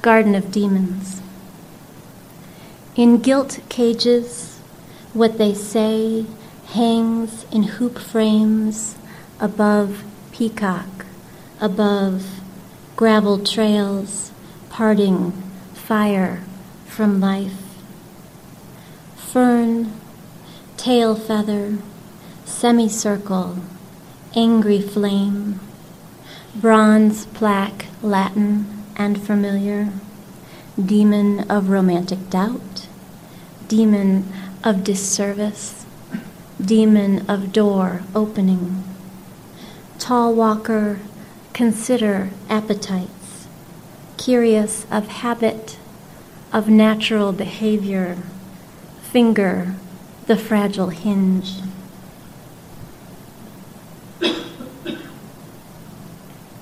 Garden of Demons. In gilt cages, what they say hangs in hoop frames above peacock, above gravel trails, parting fire from life. Fern, tail feather, semicircle, angry flame, bronze plaque, Latin and familiar, demon of romantic doubt, demon of disservice, demon of door opening. Tall walker, consider appetites, curious of habit, of natural behavior, finger the fragile hinge.